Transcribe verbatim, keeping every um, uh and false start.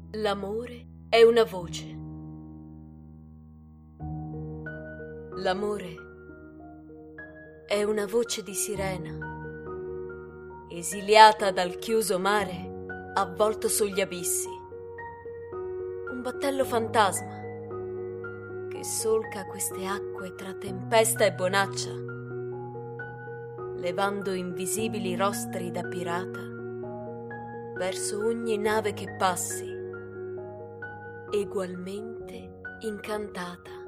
L'amore è una voce. L'amore è una voce di sirena, esiliata dal chiuso mare, avvolto sugli abissi. Un battello fantasma che solca queste acque tra tempesta e bonaccia, levando invisibili rostri da pirata verso ogni nave che passi, egualmente incantata.